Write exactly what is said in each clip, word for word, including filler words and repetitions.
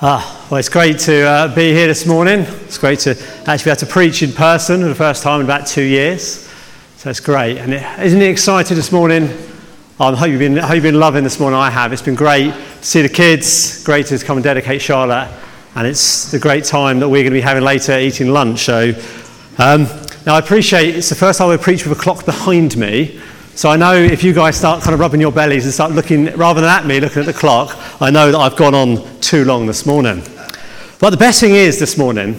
Ah, well, it's great to uh, be here this morning. It's great to actually be able to preach in person for the first time in about two years. So it's great. And it, isn't it exciting this morning? I hope you've been, I hope you've been loving this morning. I have. It's been great to see the kids. Great to come and dedicate Charlotte. And it's the great time that we're going to be having later, eating lunch. So um, now I appreciate it's the first time I preach with a clock behind me. So I know if you guys start kind of rubbing your bellies and start looking, rather than at me, looking at the clock, I know that I've gone on too long this morning. But the best thing is this morning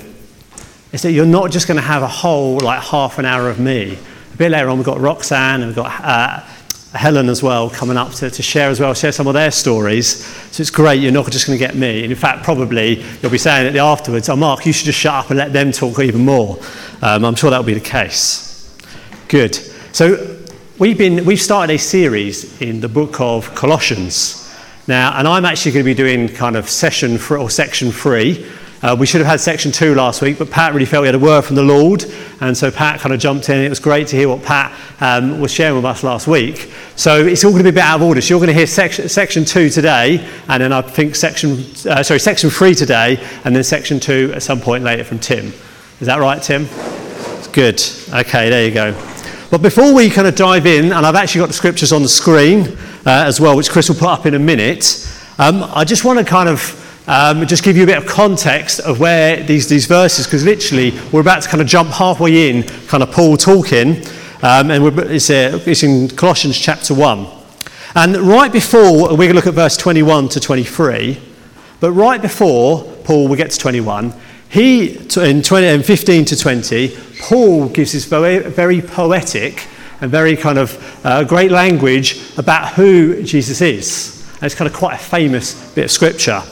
is that you're not just going to have a whole like half an hour of me. A bit later on we've got Roxanne and we've got uh, Helen as well coming up to, to share as well, share some of their stories. So it's great, you're not just going to get me. And in fact, probably you'll be saying it afterwards, oh Mark, you should just shut up and let them talk even more. Um, I'm sure that will be the case. Good. So We've been we've started a series in the book of Colossians now, and I'm actually going to be doing kind of session three or section three. Uh, we should have had section two last week, but Pat really felt he had a word from the Lord, and so Pat kind of jumped in. It was great to hear what Pat um, was sharing with us last week. So it's all going to be a bit out of order. So you're going to hear section section two today, and then I think section uh, sorry section three today, and then section two at some point later from Tim. Is that right, Tim? It's good. Okay, there you go. But before we kind of dive in, and I've actually got the scriptures on the screen uh, as well, which Chris will put up in a minute, um, I just want to kind of um, just give you a bit of context of where these, these verses, because literally we're about to kind of jump halfway in, kind of Paul talking, um, and we're, it's, uh, it's in Colossians chapter one. And right before, we're going to look at verse twenty-one to twenty-three, but right before Paul, we get to twenty-one, He, in fifteen to twenty, Paul gives this very, very poetic and very kind of uh, great language about who Jesus is. And it's kind of quite a famous bit of scripture.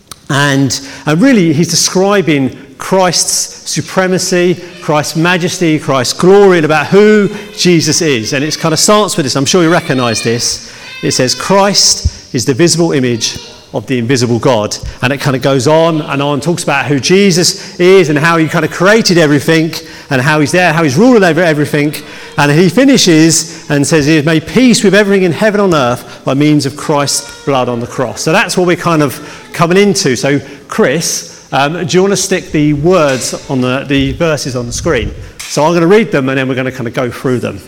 And, and really, he's describing Christ's supremacy, Christ's majesty, Christ's glory, and about who Jesus is. And it kind of starts with this. I'm sure you recognize this. It says, Christ is the visible image of the invisible God. And it kind of goes on and on, talks about who Jesus is and how he kind of created everything and how he's there, how he's ruling over everything. And he finishes and says he has made peace with everything in heaven and earth by means of Christ's blood on the cross. So that's what we're kind of coming into. So Chris, um, do you want to stick the words on the, the verses on the screen? So I'm going to read them and then we're going to kind of go through them.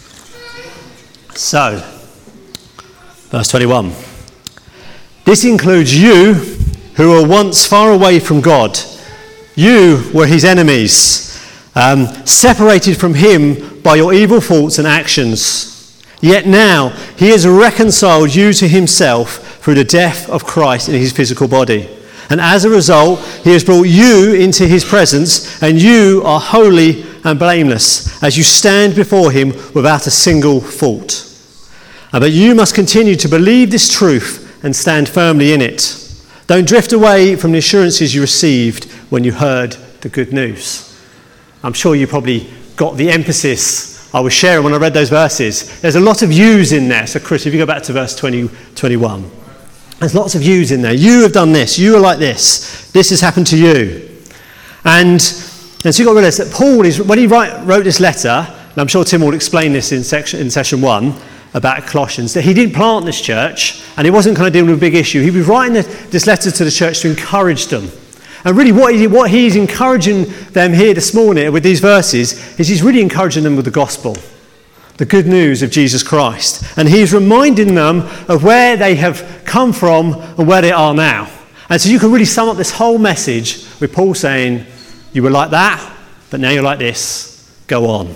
So, verse twenty-one. This includes you who were once far away from God. You were his enemies, um, separated from him by your evil thoughts and actions. Yet now he has reconciled you to himself through the death of Christ in his physical body. And as a result, he has brought you into his presence, and you are holy and blameless as you stand before him without a single fault. But you must continue to believe this truth and stand firmly in it. Don't drift away from the assurances you received when you heard the good news. I'm sure you probably got the emphasis I was sharing when I read those verses. There's a lot of yous in there. So Chris, if you go back to verse twenty, twenty-one. There's lots of yous in there. You have done this. You are like this. This has happened to you. And, and so you've got to realize that Paul, is when he write, wrote this letter, and I'm sure Tim will explain this in, section, in session one, about Colossians, that he didn't plant this church and he wasn't kind of dealing with a big issue. He was writing this letter to the church to encourage them. And really what, he, what he's encouraging them here this morning with these verses is he's really encouraging them with the gospel, the good news of Jesus Christ. And he's reminding them of where they have come from and where they are now. And so you can really sum up this whole message with Paul saying, you were like that, but now you're like this. Go on.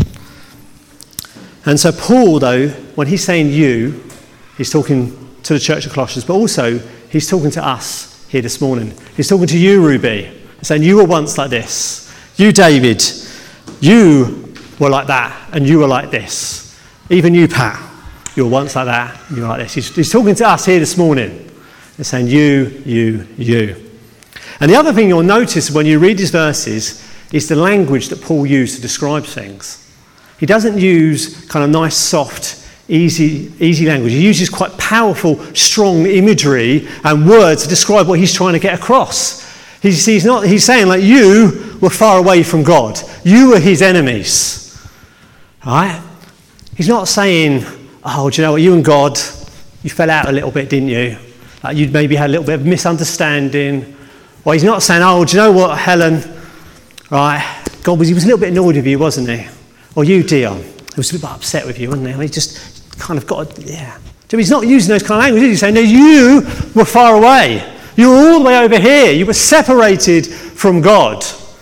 And so Paul, though, when he's saying you, he's talking to the church of Colossians, but also he's talking to us here this morning. He's talking to you, Ruby, saying you were once like this. You, David, you were like that, and you were like this. Even you, Pat, you were once like that, and you were like this. He's, he's talking to us here this morning. He's saying you, you, you. And the other thing you'll notice when you read these verses is the language that Paul used to describe things. He doesn't use kind of nice, soft, easy, easy language. He uses quite powerful, strong imagery and words to describe what he's trying to get across. He's, he's not. He's saying like you were far away from God. You were his enemies. Right? He's not saying, oh, do you know what? You and God, you fell out a little bit, didn't you? Like you'd maybe had a little bit of misunderstanding. Or he's not saying, oh, do you know what, Helen? Right, God was, he was a little bit annoyed with you, wasn't he? Or you, Dion. He was a little bit upset with you, wasn't he? I mean, he just kind of got, yeah. He's not using those kind of language, is he? He's saying, no, you were far away. You were all the way over here. You were separated from God.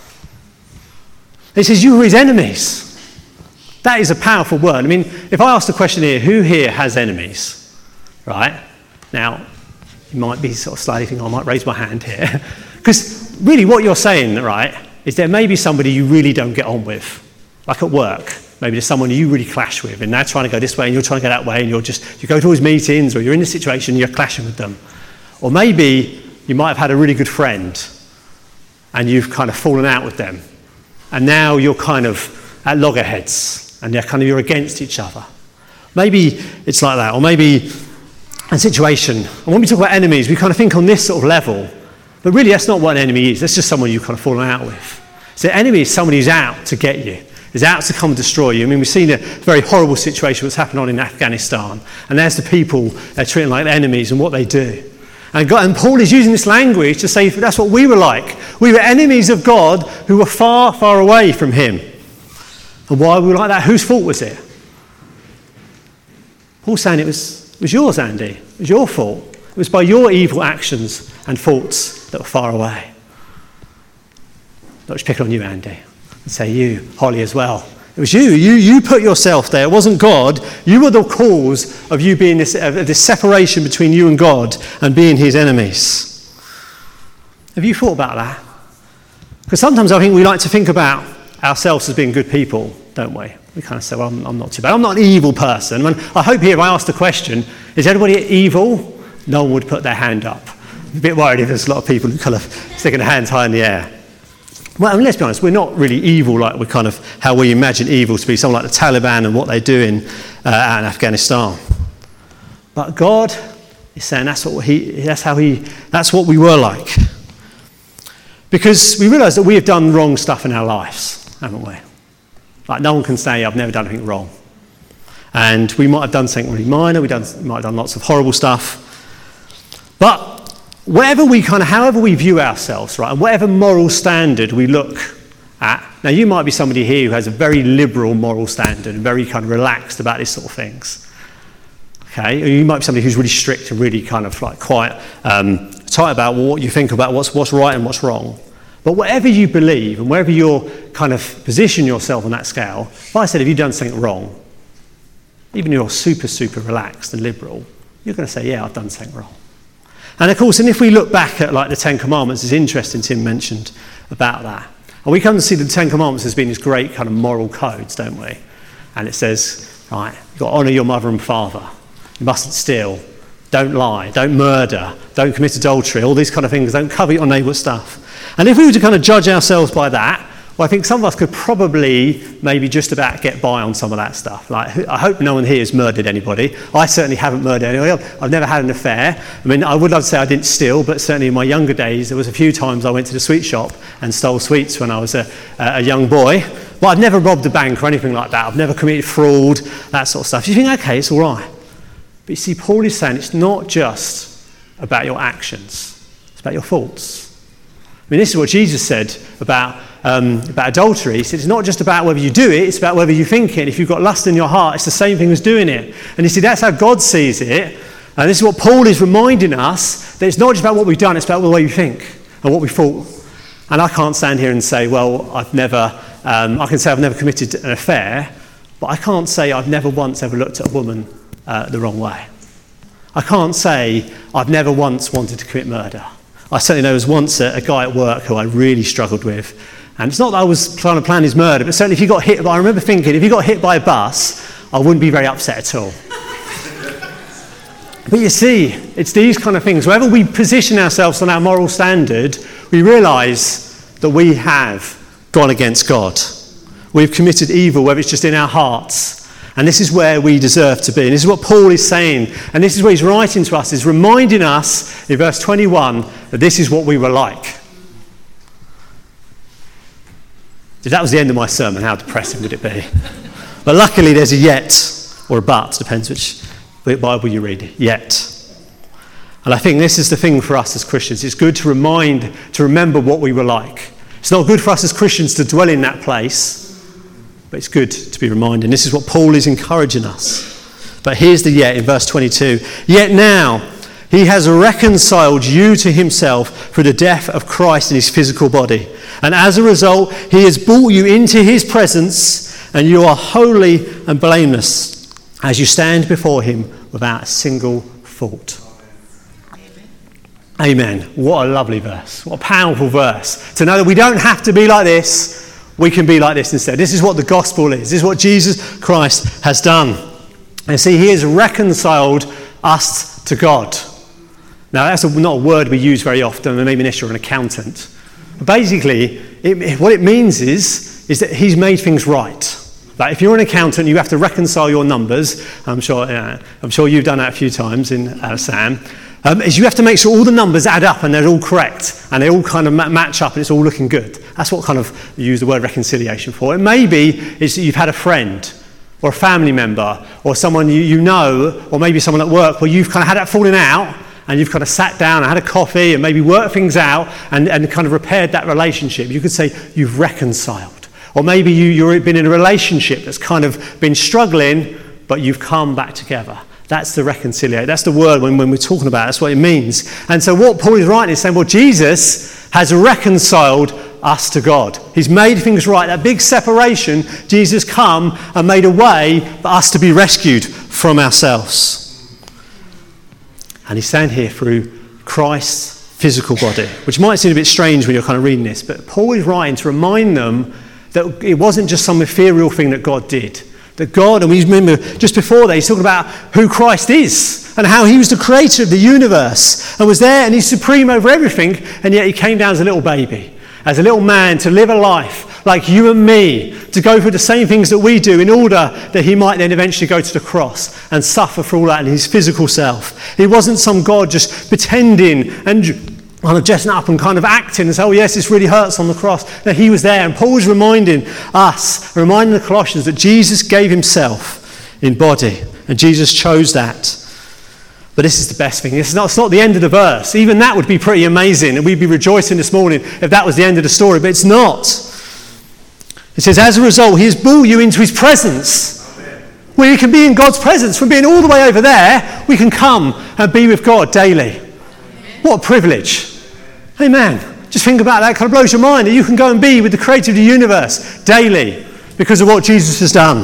He says you were his enemies. That is a powerful word. I mean, if I ask the question here, who here has enemies? Right? Now, you might be sort of slightly thinking, I might raise my hand here. Because really what you're saying, right, is there may be somebody you really don't get on with. Like at work. Maybe there's someone you really clash with, and they're trying to go this way and you're trying to go that way, and you're just, you go to all these meetings, or you're in a situation and you're clashing with them. Or maybe you might have had a really good friend and you've kind of fallen out with them. And now you're kind of at loggerheads and they're kind of, you're against each other. Maybe it's like that. Or maybe a situation. And when we talk about enemies, we kind of think on this sort of level. But really that's not what an enemy is. That's just someone you've kind of fallen out with. So an enemy is somebody who's out to get you. Is out to come and destroy you. I mean, we've seen a very horrible situation that's happened on in Afghanistan. And there's the people they're treating like enemies and what they do. And, God, and Paul is using this language to say that's what we were like. We were enemies of God who were far, far away from him. And why were we like that? Whose fault was it? Paul's saying it was, it was yours, Andy. It was your fault. It was by your evil actions and faults that were far away. Not just picking on you, Andy. And say you, Holly, as well. It was you. You you put yourself there. It wasn't God. You were the cause of you being this, uh, this separation between you and God and being his enemies. Have you thought about that? Because sometimes I think we like to think about ourselves as being good people, don't we? We kind of say, well, I'm, I'm not too bad. I'm not an evil person. And I hope here if I ask the question, is anybody evil? No one would put their hand up. I'm a bit worried if there's a lot of people who kind of sticking their hands high in the air. Well, I mean, let's be honest, we're not really evil like we kind of, how we imagine evil to be, someone like the Taliban and what they're doing uh, out in Afghanistan. But God is saying that's what he, that's how he, that's what we were like. Because we realise that we have done wrong stuff in our lives, haven't we? Like no one can say, I've never done anything wrong. And we might have done something really minor, we, done, we might have done lots of horrible stuff. But whatever we kind of, however we view ourselves, right, and whatever moral standard we look at, now you might be somebody here who has a very liberal moral standard and very kind of relaxed about these sort of things, okay? Or you might be somebody who's really strict and really kind of like quite um, tight about what you think about what's what's right and what's wrong. But whatever you believe and wherever you're kind of position yourself on that scale, if I said, have you done something wrong, even if you're super, super relaxed and liberal, you're going to say, yeah, I've done something wrong. And of course, and if we look back at like the Ten Commandments, it's interesting Tim mentioned about that. And we come to see the Ten Commandments as being these great kind of moral codes, don't we? And it says, right, you've got to honour your mother and father. You mustn't steal. Don't lie. Don't murder. Don't commit adultery. All these kind of things. Don't covet your neighbour's stuff. And if we were to kind of judge ourselves by that, well, I think some of us could probably maybe just about get by on some of that stuff. Like, I hope no one here has murdered anybody. I certainly haven't murdered anybody. I've never had an affair. I mean, I would love to say I didn't steal, but certainly in my younger days, there was a few times I went to the sweet shop and stole sweets when I was a, a young boy. But I've never robbed a bank or anything like that. I've never committed fraud, that sort of stuff. You think, okay, it's all right. But you see, Paul is saying it's not just about your actions. It's about your faults. I mean, this is what Jesus said about um, about adultery. He said it's not just about whether you do it, it's about whether you think it. If you've got lust in your heart, it's the same thing as doing it. And you see, that's how God sees it. And this is what Paul is reminding us, that it's not just about what we've done, it's about the way you think and what we thought. And I can't stand here and say, well, I've never, um, I can say I've never committed an affair, but I can't say I've never once ever looked at a woman uh, the wrong way. I can't say I've never once wanted to commit murder. I certainly know there was once a, a guy at work who I really struggled with. And it's not that I was trying to plan his murder, but certainly if he got hit by, I remember thinking, if he got hit by a bus, I wouldn't be very upset at all. But you see, it's these kind of things. Wherever we position ourselves on our moral standard, we realise that we have gone against God. We've committed evil, whether it's just in our hearts. And this is where we deserve to be. And this is what Paul is saying. And this is what he's writing to us, is reminding us in verse twenty-one that this is what we were like. If that was the end of my sermon, how depressing would it be? But luckily there's a yet or a but, depends which Bible you read, yet. And I think this is the thing for us as Christians. It's good to remind, to remember what we were like. It's not good for us as Christians to dwell in that place, but it's good to be reminded. And this is what Paul is encouraging us. But here's the yet in verse twenty-two. Yet now he has reconciled you to himself through the death of Christ in his physical body. And as a result, he has brought you into his presence, and you are holy and blameless as you stand before him without a single fault. Amen. What a lovely verse. What a powerful verse. To know that we don't have to be like this, we can be like this instead. This is what the gospel is. This is what Jesus Christ has done. And see, he has reconciled us to God. Now, that's a, not a word we use very often, maybe unless you're an accountant. But basically, it, what it means is, is that he's made things right. Like if you're an accountant, you have to reconcile your numbers. I'm sure, uh, I'm sure you've done that a few times in uh, Sam. Um, is you have to make sure all the numbers add up and they're all correct and they all kind of ma- match up and it's all looking good. That's what kind of you use the word reconciliation for. It may be is that you've had a friend or a family member or someone you, you know, or maybe someone at work where you've kind of had that falling out and you've kind of sat down and had a coffee and maybe worked things out and, and kind of repaired that relationship. You could say you've reconciled. Or maybe you, you've been in a relationship that's kind of been struggling, but you've come back together. That's the reconciliate. That's the word when, when we're talking about it. That's what it means. And so what Paul is writing is saying, well, Jesus has reconciled us to God. He's made things right. That big separation, Jesus come and made a way for us to be rescued from ourselves. And he's saying here through Christ's physical body, which might seem a bit strange when you're kind of reading this, but Paul is writing to remind them that it wasn't just some ethereal thing that God did. That God, and we remember just before that, he's talking about who Christ is and how he was the creator of the universe and was there and he's supreme over everything, and yet he came down as a little baby, as a little man to live a life like you and me, to go through the same things that we do in order that he might then eventually go to the cross and suffer for all that in his physical self. He wasn't some God just pretending and kind of dressing up and kind of acting and say, oh yes, this really hurts on the cross. No, he was there. And Paul was reminding us, reminding the Colossians that Jesus gave himself in body. And Jesus chose that. But this is the best thing. It's not, it's not the end of the verse. Even that would be pretty amazing. And we'd be rejoicing this morning if that was the end of the story. But it's not. It says, as a result, he has brought you into his presence. Amen. Where you can be in God's presence. From being all the way over there, we can come and be with God daily. Amen. What a privilege. Amen. Just think about that. It kind of blows your mind that you can go and be with the creator of the universe daily because of what Jesus has done.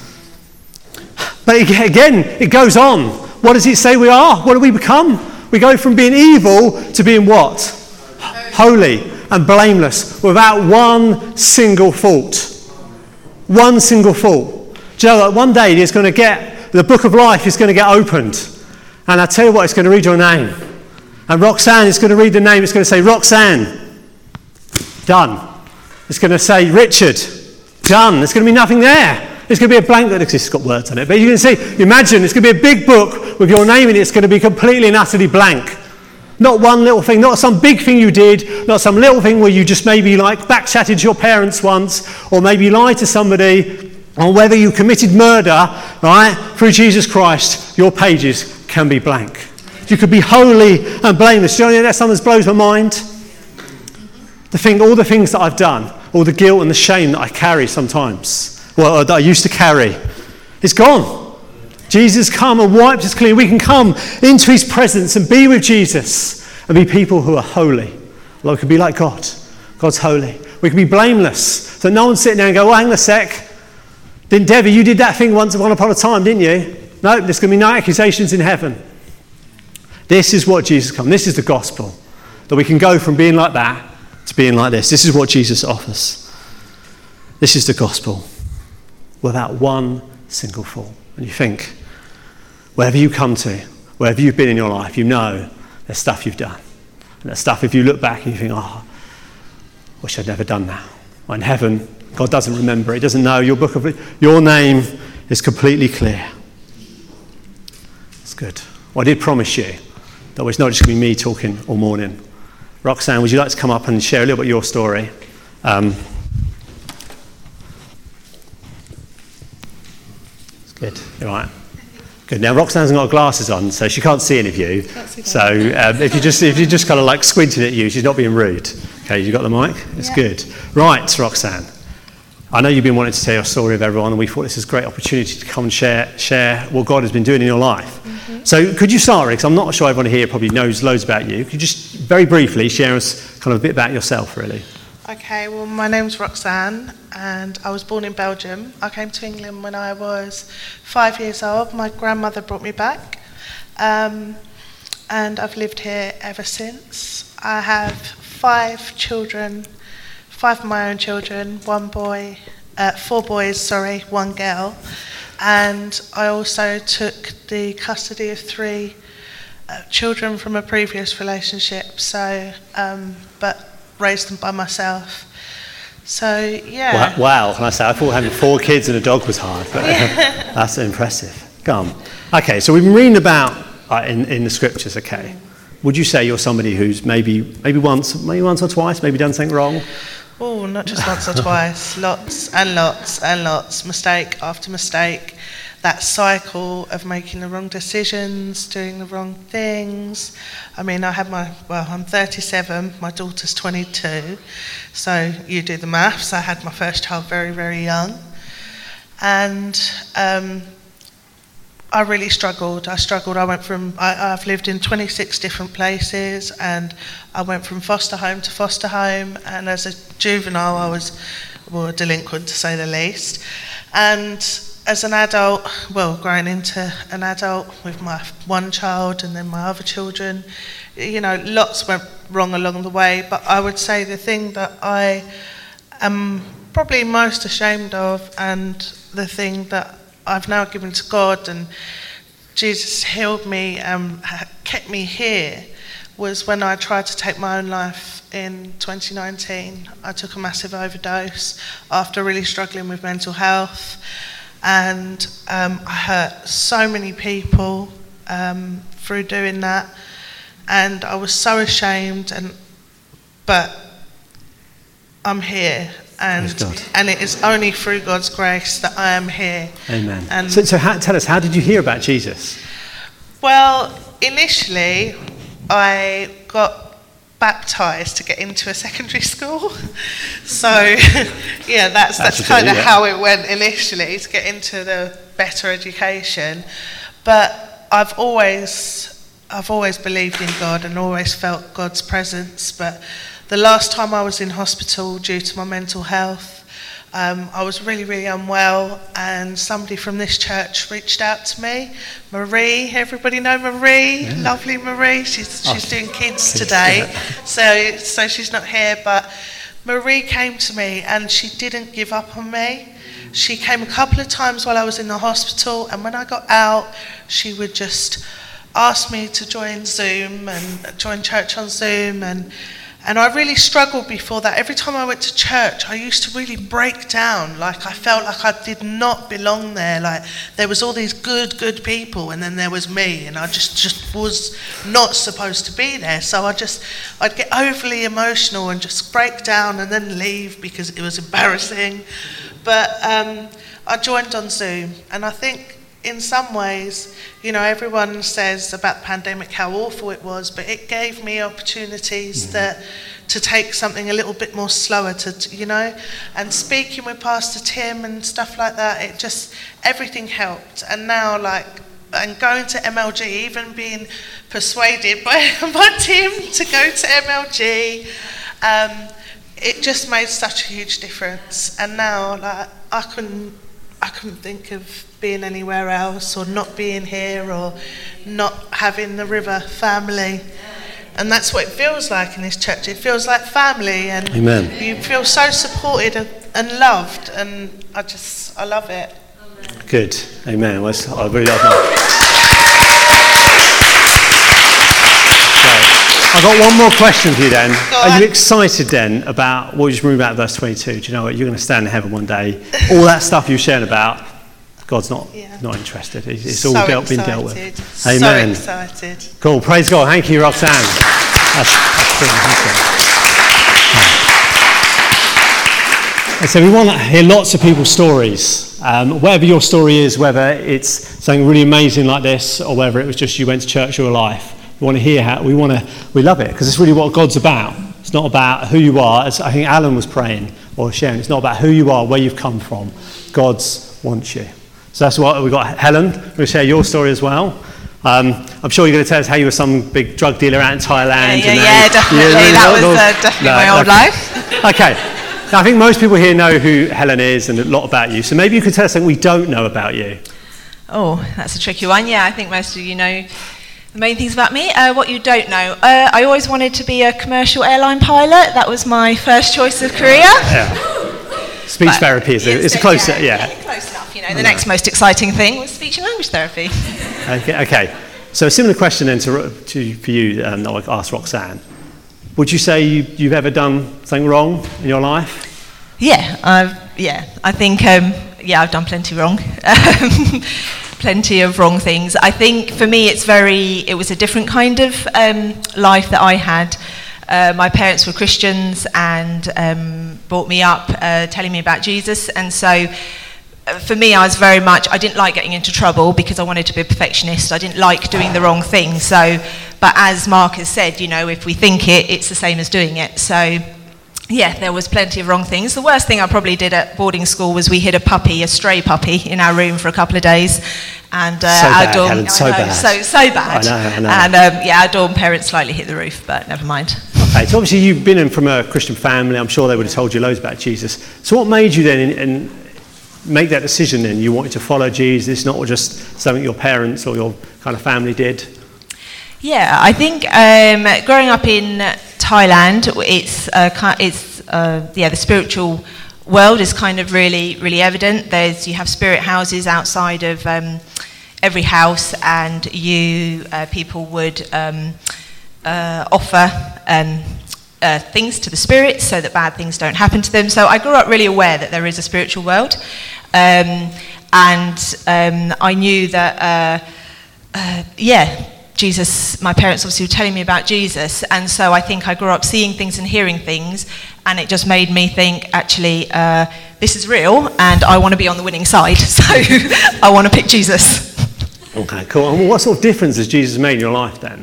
But again, it goes on. What does it say we are? What do we become? We go from being evil to being what? Holy and blameless without one single fault. One single fault. Do you know that one day there's going to get, the book of life is going to get opened. And I tell you what, it's going to read your name. And Roxanne is going to read the name. It's going to say, Roxanne, done. It's going to say, Richard, done. There's going to be nothing there. It's going to be a blank that exists. It's got words on it. But you can see, imagine, it's going to be a big book with your name in it. It's going to be completely and utterly blank. Not one little thing, not some big thing you did, not some little thing where you just maybe like backchatted your parents once, or maybe lied to somebody, or whether you committed murder, right? Through Jesus Christ, your pages can be blank. You could be holy and blameless. Do you know that sometimes blows my mind? The thing, all the things that I've done, all the guilt and the shame that I carry sometimes, well, that I used to carry, it's gone. Jesus come and wiped us clean. We can come into his presence and be with Jesus and be people who are holy. Well, we can be like God. God's holy. We can be blameless. So no one sitting there and go, well, hang on a sec. Didn't Debbie, you did that thing once upon a time, didn't you? No, there's going to be no accusations in heaven. This is what Jesus comes. This is the gospel. That we can go from being like that to being like this. This is what Jesus offers. This is the gospel. Without one single fault. And you think, wherever you come to, wherever you've been in your life, you know there's stuff you've done. And there's stuff if you look back and you think, oh, I wish I'd never done that. Well, in heaven, God doesn't remember it. He doesn't know. Your book of your name is completely clear. It's good. Well, I did promise you that it's not just going to be me talking all morning. Roxanne, would you like to come up and share a little bit of your story? Um, it's good. You're right. Good. Now Roxanne's got glasses on, so she can't see any of you. Can't see so um, if you just if you just kind of like squinting at you, she's not being rude. Okay, you got the mic? It's yeah. good. Right, Roxanne. I know you've been wanting to tell your story of everyone, and we thought this was a great opportunity to come and share share what God has been doing in your life. Mm-hmm. So could you start, Rick? 'Cause I'm not sure everyone here probably knows loads about you. Could you just very briefly share us kind of a bit about yourself, really? Okay, well, my name's Roxanne, and I was born in Belgium. I came to England when I was five years old. My grandmother brought me back, um, and I've lived here ever since. I have five children, five of my own children, one boy, uh, four boys, sorry, one girl, and I also took the custody of three uh, children from a previous relationship. So, um, but. raised them by myself. So, yeah. Wow, wow. I say, I thought having four kids and a dog was hard, but yeah. That's impressive. Go on. Okay, so we've been reading about uh, in, in the scriptures, okay. Would you say you're somebody who's maybe maybe once, maybe once or twice, maybe done something wrong? Oh, not just once or twice. Lots and lots and lots. Mistake after mistake. That cycle of making the wrong decisions, doing the wrong things. I mean, I had my, well, I'm thirty-seven, my daughter's twenty-two, so you do the maths. I had my first child very, very young, and um, I really struggled. I struggled. I went from, I, I've lived in twenty-six different places, and I went from foster home to foster home, and as a juvenile, I was, well, a delinquent to say the least, and as an adult, well, growing into an adult with my one child and then my other children, you know, lots went wrong along the way. But I would say the thing that I am probably most ashamed of, and the thing that I've now given to God, and Jesus healed me and kept me here, was when I tried to take my own life in twenty nineteen. I took a massive overdose after really struggling with mental health. And um, I hurt so many people um, through doing that, and I was so ashamed. And but I'm here, and and it is only through God's grace that I am here. Amen. And so, so how, tell us, how did you hear about Jesus? Well, initially, I got baptised to get into a secondary school. So, yeah, that's that's kind of yeah. how it went initially, to get into the better education. But I've always, I've always believed in God and always felt God's presence. But the last time I was in hospital due to my mental health, Um, I was really, really unwell, and somebody from this church reached out to me. Marie, everybody know Marie? Yeah. Lovely Marie. She's she's oh, doing kids today, so so she's not here. But Marie came to me, and she didn't give up on me. She came a couple of times while I was in the hospital, and when I got out, she would just ask me to join Zoom and join church on Zoom, and. And I really struggled before that. Every time I went to church, I used to really break down. Like, I felt like I did not belong there. Like, there was all these good, good people, and then there was me, and I just, just was not supposed to be there. So I just, I'd get overly emotional and just break down and then leave because it was embarrassing. But um, I joined on Zoom, and I think in some ways, you know, everyone says about the pandemic how awful it was, but it gave me opportunities mm-hmm. that to take something a little bit more slower to, you know, and speaking with Pastor Tim and stuff like that, it just, everything helped. And now, like, and going to M L G, even being persuaded by, by Tim to go to M L G, um, it just made such a huge difference. And now, like, I couldn't, I couldn't think of being anywhere else, or not being here, or not having the River family. And that's what it feels like in this church. It feels like family, and Amen. You feel so supported and, and loved, and I just, I love it. Good. Amen. Well, I really love that. I've got one more question for you then. Go Are on. you excited then about what you just read about verse twenty-two? Do you know what? You're going to stand in heaven one day. All that stuff you're sharing about, God's not yeah. not interested. It's, it's so all dealt, been dealt with. Amen. So excited. Cool. Praise God. Thank you, Roxanne. That's, that's brilliant. So we want to hear lots of people's stories. Um, whatever your story is, whether it's something really amazing like this, or whether it was just you went to church your life, we want to hear how, we want to, we love it, because it's really what God's about. It's not about who you are, as I think Alan was praying, or sharing, it's not about who you are, where you've come from. God wants you. So that's what we've got. Helen, we're going to share your story as well. Um, I'm sure you're going to tell us how you were some big drug dealer out in Thailand. Yeah, yeah, yeah, definitely. You, that was uh, definitely no, my old okay. life. Okay. Now, I think most people here know who Helen is and a lot about you. So maybe you could tell us something we don't know about you. Oh, that's a tricky one. Yeah, I think most of you know the main things about me. Uh, what you don't know, uh, I always wanted to be a commercial airline pilot. That was my first choice of career. Yeah. Speech but therapy is a, it's a closer, yeah. yeah. Close enough, you know. The next most exciting thing was speech and language therapy. Okay, okay. So a similar question then to, to for you, um, that I asked Roxanne. Would you say you, you've ever done something wrong in your life? Yeah, I've, yeah. I think, um, yeah, I've done plenty wrong. Plenty of wrong things. I think for me it's very, it was a different kind of um, life that I had. Uh, my parents were Christians and um, brought me up uh, telling me about Jesus, and so uh, for me I was very much, I didn't like getting into trouble because I wanted to be a perfectionist. I didn't like doing the wrong thing. So, but as Mark has said, you know, if we think it, it's the same as doing it. So yeah, there was plenty of wrong things. The worst thing I probably did at boarding school was we hid a puppy, a stray puppy, in our room for a couple of days. And uh, so our bad, dorm, Helen, so I know, bad. So, so bad. I know, I know. And um, yeah, our dorm parents slightly hit the roof, but never mind. Okay, so obviously you've been in from a Christian family. I'm sure they would have told you loads about Jesus. So what made you then in, in make that decision then? You wanted to follow Jesus, not just something your parents or your kind of family did? Yeah, I think um, growing up in Thailand, it's uh, it's uh, yeah the spiritual world is kind of really really evident. There's you have spirit houses outside of um, every house, and you uh, people would um, uh, offer um, uh, things to the spirits so that bad things don't happen to them. So I grew up really aware that there is a spiritual world, um, and um, I knew that uh, uh, yeah. Jesus, my parents obviously were telling me about Jesus, and so I think I grew up seeing things and hearing things, and it just made me think, actually, uh, this is real, and I want to be on the winning side, so I want to pick Jesus. Okay, cool. And what sort of difference has Jesus made in your life then?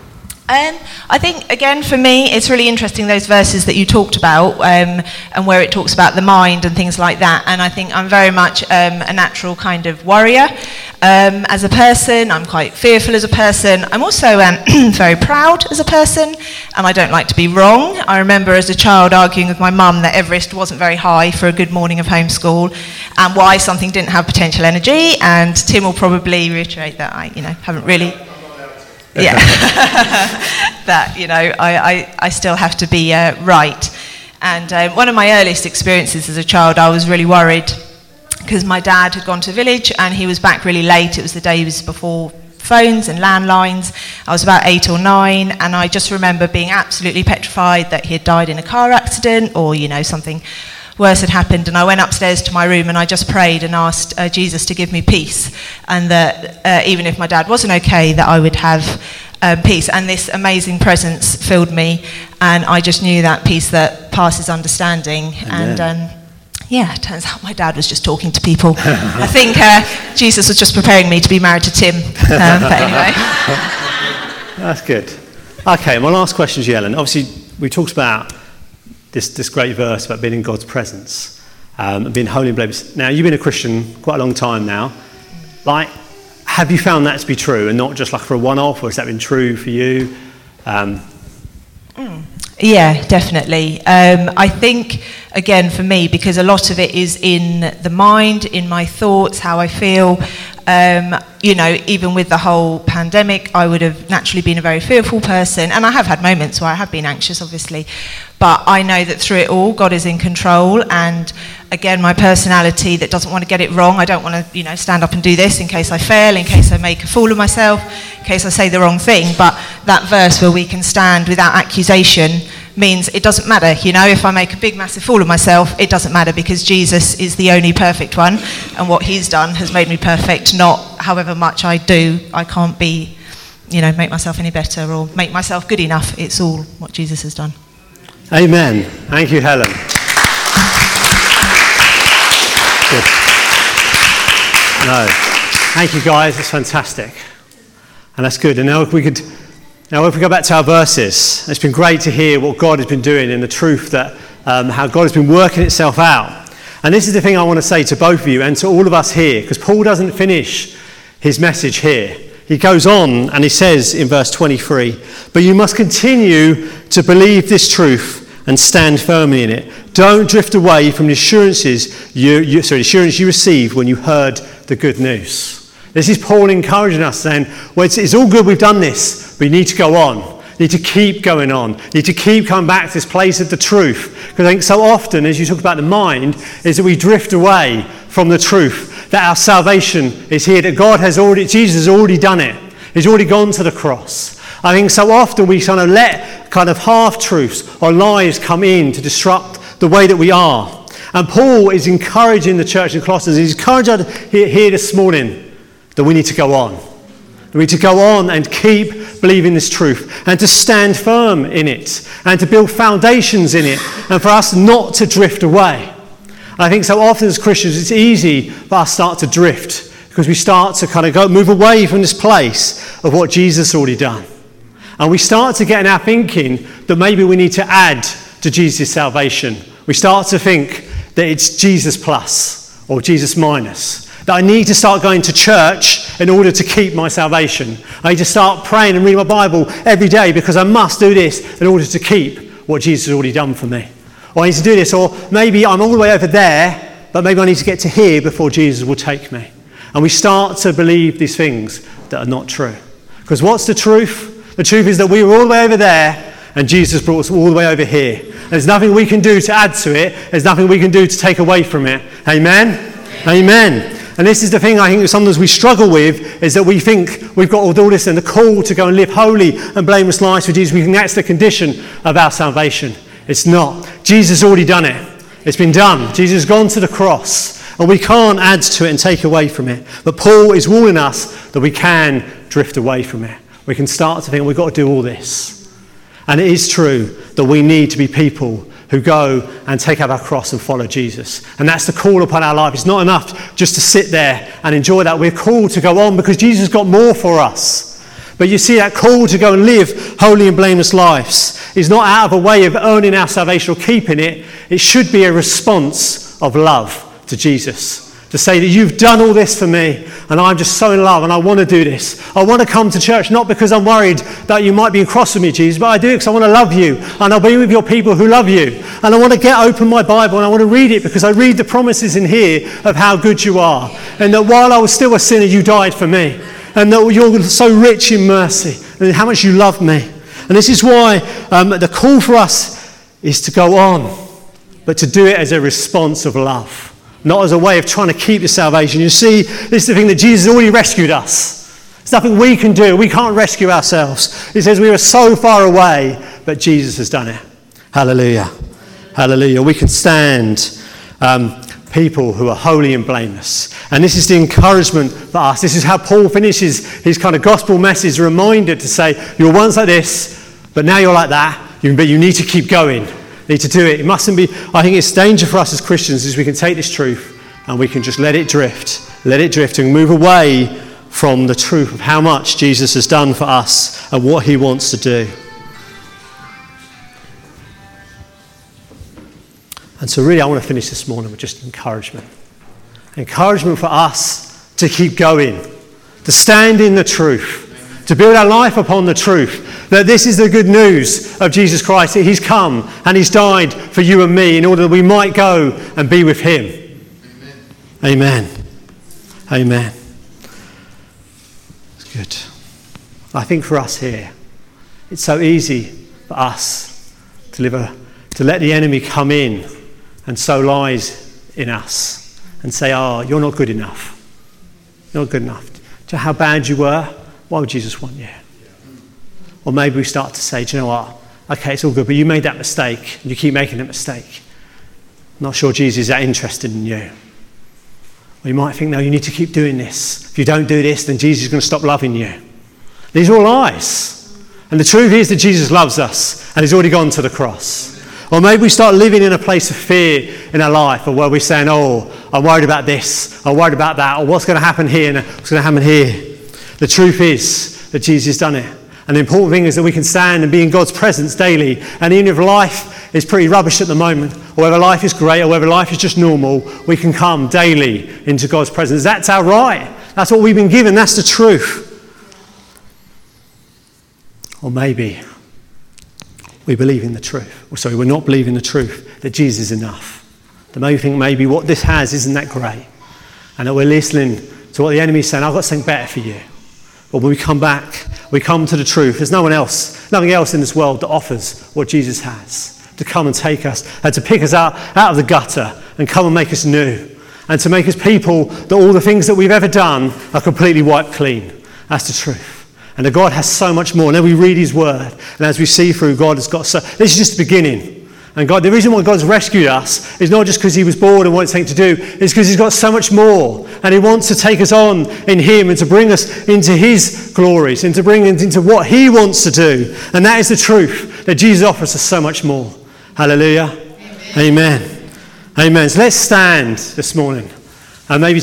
Um, I think, again, for me, it's really interesting, those verses that you talked about, um, and where it talks about the mind and things like that, and I think I'm very much um, a natural kind of warrior. Um, as a person, I'm quite fearful as a person. I'm also um, very proud as a person, and I don't like to be wrong. I remember as a child arguing with my mum that Everest wasn't very high for a good morning of homeschool, and why something didn't have potential energy, and Tim will probably reiterate that I, you know, haven't really... Yeah, that, you know, I, I, I still have to be uh, right. And um, one of my earliest experiences as a child, I was really worried because my dad had gone to the village and he was back really late. It was the days before phones and landlines. I was about eight or nine, and I just remember being absolutely petrified that he had died in a car accident or, you know, something worse had happened. And I went upstairs to my room and I just prayed and asked uh, Jesus to give me peace, and that uh, even if my dad wasn't okay, that I would have um, peace. And this amazing presence filled me, and I just knew that peace that passes understanding. Amen. And um, yeah, it turns out my dad was just talking to people. I think uh, Jesus was just preparing me to be married to Tim. Um, but anyway. That's good. Okay, my last question to you, Ellen. Obviously, we talked about This, this great verse about being in God's presence um, and being holy and blameless. Now, you've been a Christian quite a long time now. Like, have you found that to be true, and not just like for a one-off, or has that been true for you? Um, mm. Yeah, definitely. Um, I think, again, for me, because a lot of it is in the mind, in my thoughts, how I feel. Um, you know, even with the whole pandemic, I would have naturally been a very fearful person, and I have had moments where I have been anxious, obviously, but I know that through it all, God is in control. And again, my personality that doesn't want to get it wrong, I don't want to, you know, stand up and do this in case I fail, in case I make a fool of myself, in case I say the wrong thing. But that verse where we can stand without accusation means it doesn't matter, you know, if I make a big massive fool of myself, it doesn't matter, because Jesus is the only perfect one, and what he's done has made me perfect, not however much I do, I can't be, you know, make myself any better or make myself good enough. It's all what Jesus has done. Amen. Thank you, Helen. Good. No. Thank you, guys. It's fantastic. And that's good. And now if we could, now if we go back to our verses, it's been great to hear what God has been doing and the truth that um, how God has been working itself out. And this is the thing I want to say to both of you and to all of us here, because Paul doesn't finish his message here. He goes on and he says in verse twenty-three, but you must continue to believe this truth and stand firmly in it. Don't drift away from the assurances you, you, sorry, assurance you received when you heard the good news. This is Paul encouraging us, saying, well, it's, it's all good, we've done this, but you need to go on. You need to keep going on. You need to keep coming back to this place of the truth. Because I think so often, as you talk about the mind, is that we drift away from the truth, that our salvation is here, that God has already, Jesus has already done it. He's already gone to the cross. I think so often we kind of let kind of half-truths or lies come in to disrupt the way that we are. And Paul is encouraging the church in Colossae. He's encouraging us here, here this morning that we need to go on. We need to go on and keep believing this truth and to stand firm in it and to build foundations in it and for us not to drift away. I think so often as Christians it's easy for us to start to drift because we start to kind of go move away from this place of what Jesus has already done. And we start to get in our thinking that maybe we need to add to Jesus' salvation. We start to think that it's Jesus plus or Jesus minus. That I need to start going to church in order to keep my salvation. I need to start praying and reading my Bible every day because I must do this in order to keep what Jesus has already done for me. Or I need to do this, or maybe I'm all the way over there, but maybe I need to get to here before Jesus will take me. And we start to believe these things that are not true. Because what's the truth? The truth is that we were all the way over there and Jesus brought us all the way over here. There's nothing we can do to add to it. There's nothing we can do to take away from it. Amen? Amen. Amen. And this is the thing I think that sometimes we struggle with, is that we think we've got all this and the call to go and live holy and blameless lives for Jesus. We think that's the condition of our salvation. It's not. Jesus has already done it. It's been done. Jesus has gone to the cross. And we can't add to it and take away from it. But Paul is warning us that we can drift away from it. We can start to think we've got to do all this. And it is true that we need to be people who go and take up our cross and follow Jesus. And that's the call upon our life. It's not enough just to sit there and enjoy that. We're called to go on because Jesus has got more for us. But you see, that call to go and live holy and blameless lives is not out of a way of earning our salvation or keeping it. It should be a response of love to Jesus. To say that you've done all this for me and I'm just so in love and I want to do this. I want to come to church not because I'm worried that you might be cross with me, Jesus, but I do it because I want to love you and I'll be with your people who love you. And I want to get open my Bible and I want to read it because I read the promises in here of how good you are. And that while I was still a sinner, you died for me. And that you're so rich in mercy and how much you love me. And this is why um, the call for us is to go on, but to do it as a response of love. Not as a way of trying to keep the salvation. You see, this is the thing that Jesus has already rescued us. It's nothing we can do. We can't rescue ourselves. He says we are so far away, but Jesus has done it. Hallelujah. Hallelujah. We can stand um, people who are holy and blameless. And this is the encouragement for us. This is how Paul finishes his kind of gospel message, a reminder to say, you're once like this, but now you're like that. You, but you need to keep going. Need to do it. It mustn't be. I think it's danger for us as Christians is we can take this truth and we can just let it drift, let it drift and move away from the truth of how much Jesus has done for us and what he wants to do. And so really I want to finish this morning with just encouragement. Encouragement for us to keep going, to stand in the truth, to build our life upon the truth, that this is the good news of Jesus Christ, that he's come and he's died for you and me in order that we might go and be with him. Amen. Amen. Amen. It's good. I think for us here, it's so easy for us to live a, to let the enemy come in and sow lies in us and say, oh, you're not good enough. You're not good enough. Do you know how bad you were? Why would Jesus want you? Or maybe we start to say, do you know what? Okay, it's all good, but you made that mistake and you keep making that mistake. I'm not sure Jesus is that interested in you. Or you might think, no, you need to keep doing this. If you don't do this, then Jesus is going to stop loving you. These are all lies. And the truth is that Jesus loves us and he's already gone to the cross. Or maybe we start living in a place of fear in our life, or where we're saying, oh, I'm worried about this, I'm worried about that, or what's going to happen here and what's going to happen here. The truth is that Jesus has done it. And the important thing is that we can stand and be in God's presence daily. And even if life is pretty rubbish at the moment, or whether life is great, or whether life is just normal, we can come daily into God's presence. That's our right. That's what we've been given. That's the truth. Or maybe we believe in the truth. Or sorry, we're not believing the truth that Jesus is enough. That maybe think maybe what this has isn't that great. And that we're listening to what the enemy is saying. I've got something better for you. But when we come back, we come to the truth. There's no one else, nothing else in this world that offers what Jesus has. To come and take us, and to pick us out, out of the gutter and come and make us new. And to make us people that all the things that we've ever done are completely wiped clean. That's the truth. And that God has so much more. And then we read his word. And as we see through, God has got so... This is just the beginning. And God, the reason why God's rescued us is not just because he was bored and wanted something to do. It's because he's got so much more. And he wants to take us on in him and to bring us into his glories and to bring us into what he wants to do. And that is the truth, that Jesus offers us so much more. Hallelujah. Amen. Amen. Amen. So let's stand this morning and maybe